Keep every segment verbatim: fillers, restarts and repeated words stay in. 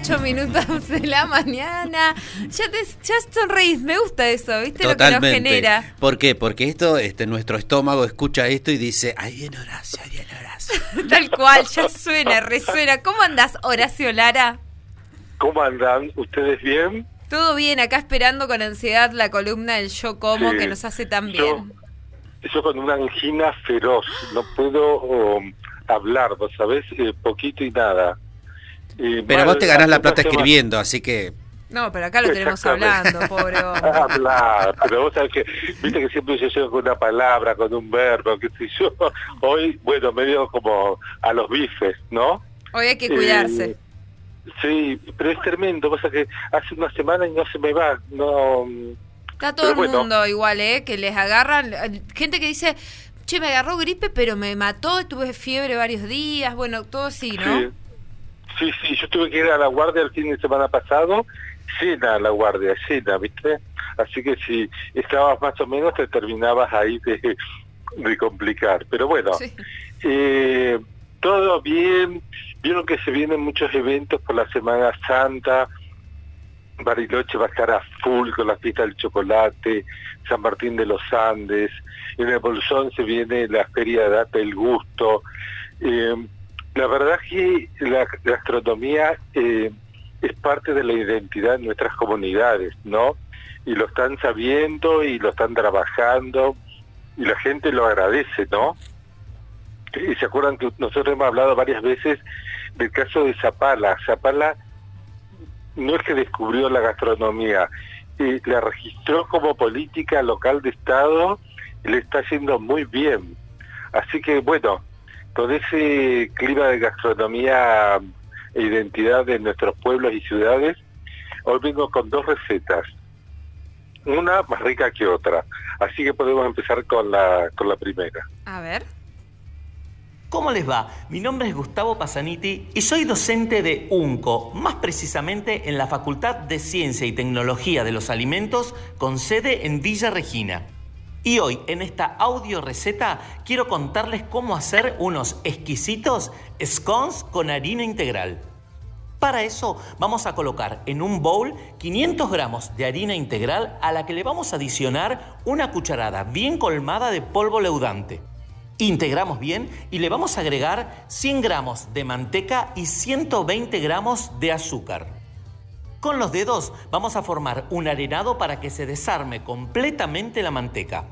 ocho minutos de la mañana. Ya, te, ya sonreís, me gusta eso, ¿viste? Totalmente. Lo que nos genera. ¿Por qué? Porque esto, este, nuestro estómago escucha esto y dice, ahí viene Horacio, ahí viene Horacio. Tal cual, ya suena, resuena. ¿Cómo andás, Horacio Lara? ¿Cómo andan? ¿Ustedes bien? Todo bien, acá esperando con ansiedad la columna del Yo Como, Sí. que nos hace tan Yo, bien. yo con una angina feroz, no puedo um, hablar, ¿vos sabés? Eh, poquito y nada. Eh, Pero mal, vos te ganás la hace plata una semana- escribiendo, así que... No, pero acá lo tenemos Exactamente. hablando, pobre hombre. Hablar, pero vos sabés que, viste que siempre yo llego con una palabra, con un verbo, qué sé yo. Hoy, bueno, medio como a los bifes, ¿no? Hoy hay que cuidarse. Eh, sí, pero es tremendo, pasa que hace una semana y no se me va, no... Está todo pero el bueno. mundo igual, ¿eh? Que les agarran. Gente que dice, che, me agarró gripe, pero me mató, tuve fiebre varios días. Bueno, todo así, ¿no? Sí, sí, sí, yo tuve que ir a la guardia el fin de semana pasado, llena la guardia, llena, ¿viste? Así que si estabas más o menos te terminabas ahí de, de complicar. Pero bueno, Sí. eh, todo bien, vieron que se vienen muchos eventos por la Semana Santa, Bariloche va a estar a full con la fiesta del chocolate, San Martín de los Andes, en el Bolsón se viene la Feria de Data del Gusto. Eh, la verdad que la gastronomía eh, es parte de la identidad de nuestras comunidades, ¿no? Y lo están sabiendo y lo están trabajando y la gente lo agradece, ¿no? Y se acuerdan que nosotros hemos hablado varias veces del caso de Zapala. Zapala no es que descubrió la gastronomía, eh, la registró como política local de Estado y le está yendo muy bien. Así que bueno, con ese clima de gastronomía e identidad de nuestros pueblos y ciudades, hoy vengo con dos recetas, una más rica que otra, así que podemos empezar con la, con la primera. A ver. ¿Cómo les va? Mi nombre es Gustavo Pasaniti y soy docente de UNCO, más precisamente en la Facultad de Ciencia y Tecnología de los Alimentos, con sede en Villa Regina. Y hoy, en esta audio receta, quiero contarles cómo hacer unos exquisitos scones con harina integral. Para eso, vamos a colocar en un bowl quinientos gramos de harina integral a la que le vamos a adicionar una cucharada bien colmada de polvo leudante. Integramos bien y le vamos a agregar cien gramos de manteca y ciento veinte gramos de azúcar. Con los dedos vamos a formar un arenado para que se desarme completamente la manteca.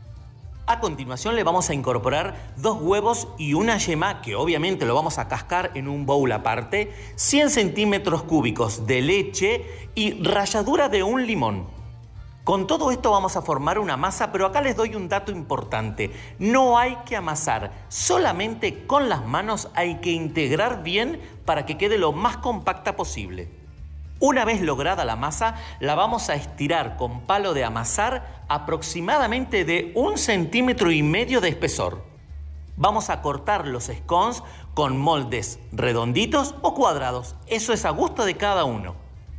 A continuación le vamos a incorporar dos huevos y una yema, que obviamente lo vamos a cascar en un bowl aparte, cien centímetros cúbicos de leche y ralladura de un limón. Con todo esto vamos a formar una masa, pero acá les doy un dato importante. No hay que amasar, solamente con las manos hay que integrar bien para que quede lo más compacta posible. Una vez lograda la masa, la vamos a estirar con palo de amasar aproximadamente de un centímetro y medio de espesor. Vamos a cortar los scones con moldes redonditos o cuadrados, eso es a gusto de cada uno.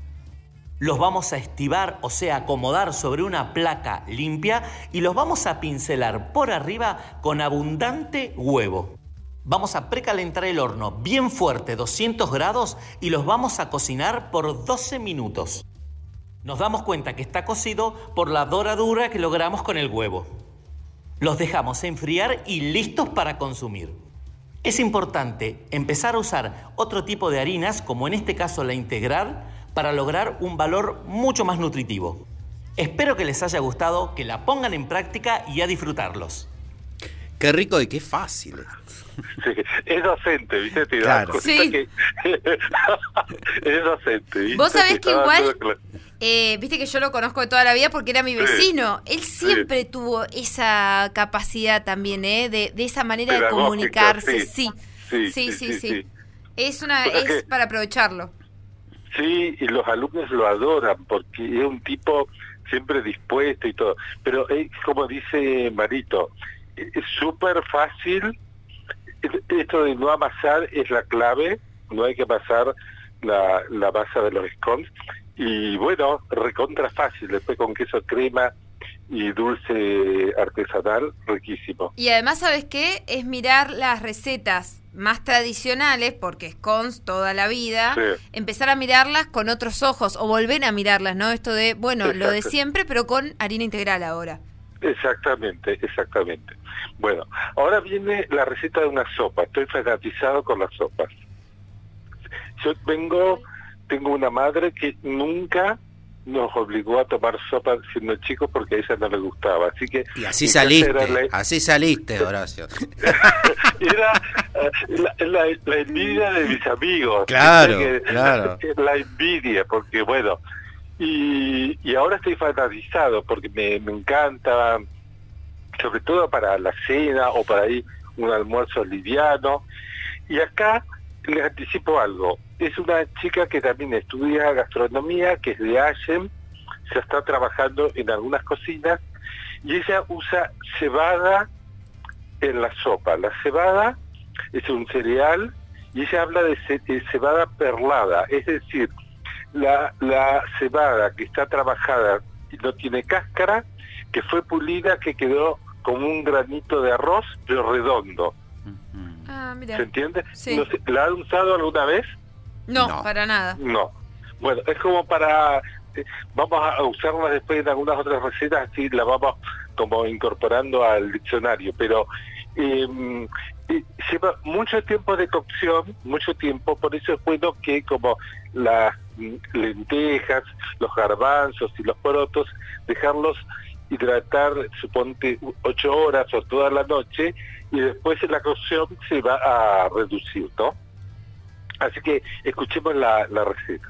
Los vamos a estivar, o sea, acomodar sobre una placa limpia y los vamos a pincelar por arriba con abundante huevo. Vamos a precalentar el horno bien fuerte, doscientos grados, y los vamos a cocinar por doce minutos. Nos damos cuenta que está cocido por la doradura que logramos con el huevo. Los dejamos enfriar y listos para consumir. Es importante empezar a usar otro tipo de harinas, como en este caso la integral, para lograr un valor mucho más nutritivo. Espero que les haya gustado, que la pongan en práctica y a disfrutarlos. Qué rico y qué fácil. Sí, es docente, ¿viste? Te das Claro. cuenta Sí. que es docente, ¿viste? Vos sabés Te que está igual, dando cla- eh, viste que yo lo conozco de toda la vida porque era mi vecino. Él siempre tuvo esa capacidad también, ¿eh? De, de esa manera de Pedagógica, comunicarse. sí. Sí, Sí, sí, sí, sí, sí, sí. sí. Es una, O sea es que- para aprovecharlo. Sí, y los alumnos lo adoran porque es un tipo siempre dispuesto y todo. Pero es como dice Marito, es súper fácil. Esto de no amasar es la clave, no hay que amasar la, la masa de los scones. Y bueno, recontra fácil, después con queso crema y dulce artesanal riquísimo. Y además, ¿sabes qué? Es mirar las recetas más tradicionales, porque es scones toda la vida, sí. Empezar a mirarlas con otros ojos, o volver a mirarlas, ¿no? Esto de, bueno, Exacto. Lo de siempre, pero con harina integral ahora. Exactamente, exactamente. Bueno, ahora viene la receta de una sopa. Estoy fanatizado con las sopas. Yo vengo, tengo una madre que nunca nos obligó a tomar sopa siendo chicos porque a ella no le gustaba, así que... Y así saliste, la... así saliste, Horacio. Era uh, la, la, la envidia de mis amigos. Claro, que, claro. La envidia, porque bueno, y, y ahora estoy fanatizado porque me, me encanta, sobre todo para la cena o para ir un almuerzo liviano. Y acá les anticipo algo. Es una chica que también estudia gastronomía, que es de Allen, se está trabajando en algunas cocinas, y ella usa cebada en la sopa. La cebada es un cereal, y ella habla de, ce de cebada perlada, es decir, la, la cebada que está trabajada y no tiene cáscara, que fue pulida, que quedó como un granito de arroz, pero redondo. Ah, mira. ¿Se entiende? Sí. No sé, ¿la han usado alguna vez? No, No. para nada. No. Bueno, es como para... eh, vamos a usarla después en algunas otras recetas, así la vamos como incorporando al diccionario, pero eh, eh, lleva mucho tiempo de cocción, mucho tiempo, por eso es bueno que como las mm, lentejas, los garbanzos y los porotos, dejarlos hidratar, suponte, ocho horas o toda la noche, y después en la cocción se va a reducir, ¿no? Así que escuchemos la, la receta.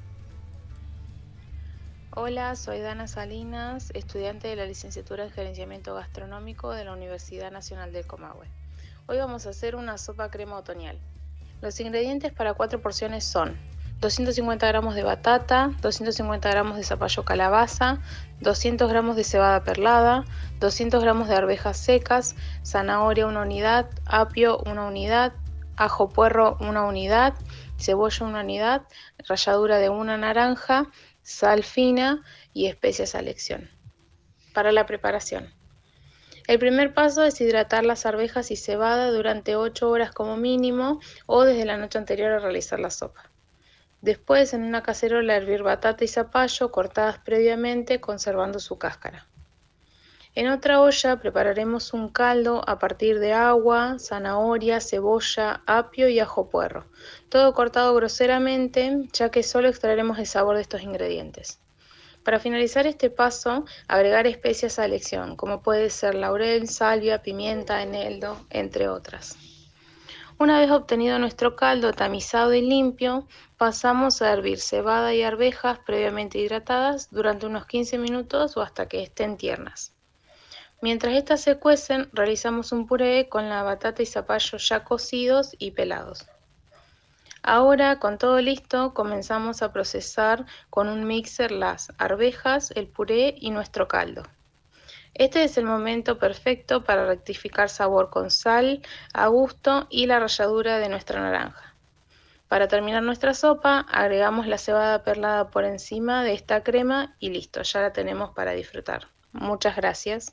Hola, soy Dana Salinas, estudiante de la licenciatura en Gerenciamiento Gastronómico de la Universidad Nacional del Comahue. Hoy vamos a hacer una sopa crema otoñal. Los ingredientes para cuatro porciones son doscientos cincuenta gramos de batata, doscientos cincuenta gramos de zapallo calabaza, doscientos gramos de cebada perlada, doscientos gramos de arvejas secas, zanahoria una unidad, apio una unidad, ajo puerro una unidad, cebolla una unidad, ralladura de una naranja, sal fina y especias a elección. Para la preparación. El primer paso es hidratar las arvejas y cebada durante ocho horas como mínimo o desde la noche anterior a realizar la sopa. Después, en una cacerola, hervir batata y zapallo cortadas previamente, conservando su cáscara. En otra olla prepararemos un caldo a partir de agua, zanahoria, cebolla, apio y ajo puerro, todo cortado groseramente, ya que solo extraeremos el sabor de estos ingredientes. Para finalizar este paso, agregar especias a elección, como puede ser laurel, salvia, pimienta, eneldo, entre otras. Una vez obtenido nuestro caldo tamizado y limpio, pasamos a hervir cebada y arvejas previamente hidratadas durante unos quince minutos o hasta que estén tiernas. Mientras estas se cuecen, realizamos un puré con la batata y zapallo ya cocidos y pelados. Ahora, con todo listo, comenzamos a procesar con un mixer las arvejas, el puré y nuestro caldo. Este es el momento perfecto para rectificar sabor con sal, a gusto y la ralladura de nuestra naranja. Para terminar nuestra sopa, agregamos la cebada perlada por encima de esta crema y listo, ya la tenemos para disfrutar. Muchas gracias.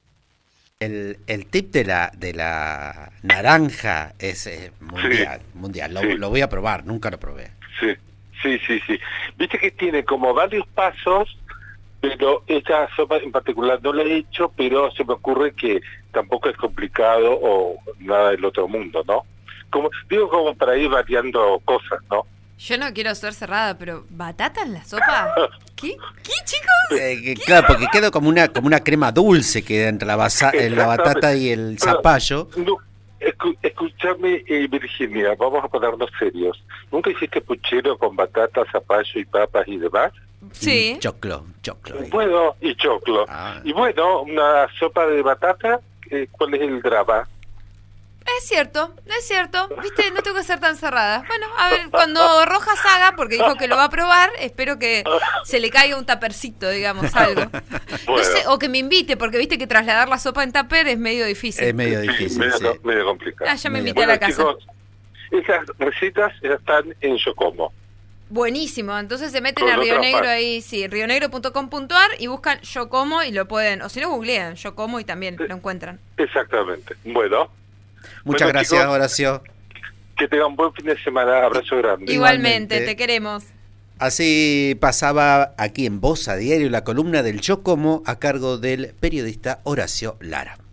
El, el tip de la de la naranja es eh, mundial, sí, mundial. Lo, sí. lo voy a probar, nunca lo probé. Sí, sí, sí, sí. Viste que tiene como varios pasos, pero esta sopa en particular no la he hecho, pero se me ocurre que tampoco es complicado o nada del otro mundo, ¿no? Como digo, como para ir variando cosas, ¿no? Yo no quiero ser cerrada, pero ¿batata en la sopa? ¿Qué? ¿Qué, chicos? Eh, que, ¿Qué? claro, porque queda como una como una crema dulce queda entre la, basa, eh, la batata y el zapallo. No, escu escúchame, eh, Virginia, vamos a ponernos serios. ¿Nunca hiciste puchero con batata, zapallo y papas y demás? Sí. Mm, choclo, choclo. ahí. Bueno, y choclo. Ah. Y bueno, una sopa de batata, eh, ¿cuál es el drama? Es cierto, es cierto. Viste, no tengo que ser tan cerrada. Bueno, a ver, cuando Rojas haga, porque dijo que lo va a probar, espero que se le caiga un tapercito, digamos, algo. No Bueno. sé, o que me invite, porque viste que trasladar la sopa en tupper es medio difícil. Es medio Sí, difícil, medio, sí. co- medio complicado. Ah, ya me Medio. invité a la casa. Chicos, esas recetas están en Yocomo. Buenísimo, entonces se meten Con a Río otra Negro parte. ahí, sí, rionegro punto com punto a r y buscan Yo Como y lo pueden, o si no googlean Yo Como y también lo encuentran. Exactamente. Bueno. Muchas Bueno, gracias, chicos, Horacio. que tengan un buen fin de semana. Abrazo grande. Igualmente, Igualmente. te queremos. Así pasaba aquí en Voz a Diario la columna del Yo Como a cargo del periodista Horacio Lara.